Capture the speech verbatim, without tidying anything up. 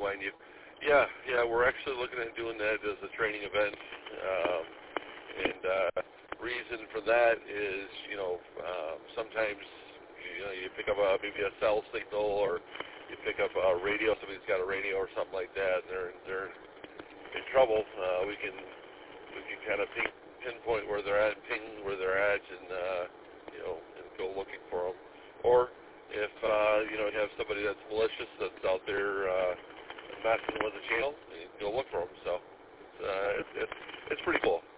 sidewind you. Yeah, yeah, we're actually looking at doing that as a training event. Um, and uh, reason for that is, you know, um, sometimes you know you pick up a, maybe a cell signal, or you pick up a radio. Somebody's got a radio or something like that, and they're they're in trouble. Uh, we can we can kind of ping, pinpoint where they're at, ping where they're at, and uh, you know, and go looking for them. Or if uh, you know you have somebody that's malicious that's out there uh, messing with the channel, you can go look for them. So it's uh, it's, it's it's pretty cool.